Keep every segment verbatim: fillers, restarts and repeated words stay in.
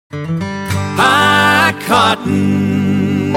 High cotton.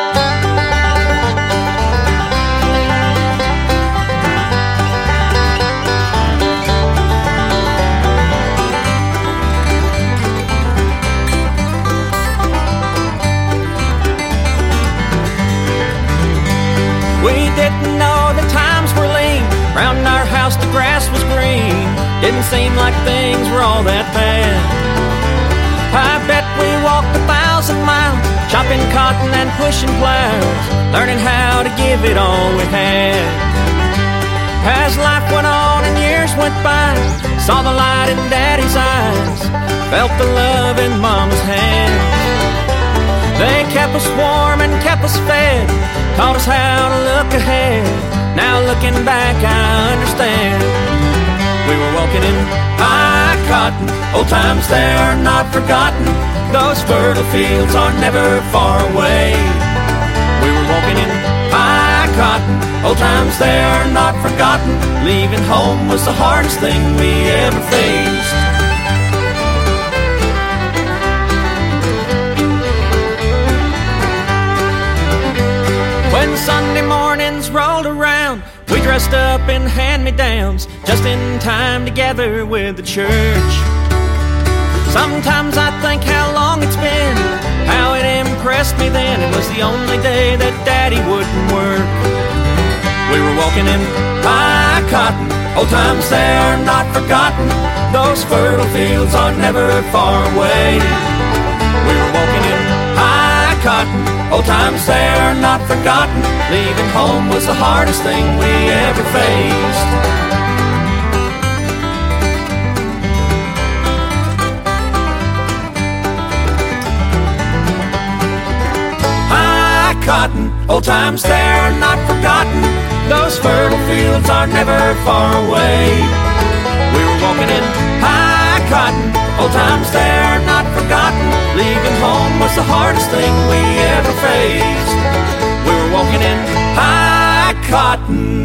We didn't know the times were lean. Round our house the grass was green. Didn't seem like things were all that bad. I bet we walked a thousand miles, chopping cotton and pushing plows, learning how to give it all we had. As life went on and years went by, saw the light in Daddy's eyes, felt the love in Mama's hands. They kept us warm and kept us fed, taught us how to look ahead. Now looking back I understand. We were walking in high cotton, old times they are not forgotten. Those fertile fields are never far away. We were walking in high cotton, old times they are not forgotten. Leaving home was the hardest thing we ever faced. When Sunday mornings rolled around, we dressed up in hand-me-downs, just in time together with the church. Sometimes I think how long it's been, how it impressed me then. It was the only day that Daddy wouldn't work. We were walking in high cotton, old times they are not forgotten. Those fertile fields are never far away. We were walking in high cotton, old times they are not forgotten. Leaving home was the hardest thing we ever faced. High cotton, old times they are not forgotten. Those fertile fields are never far away. We were walking in high cotton, old times they are not forgotten. Leaving home was the hardest thing we ever faced. We were walking in high cotton.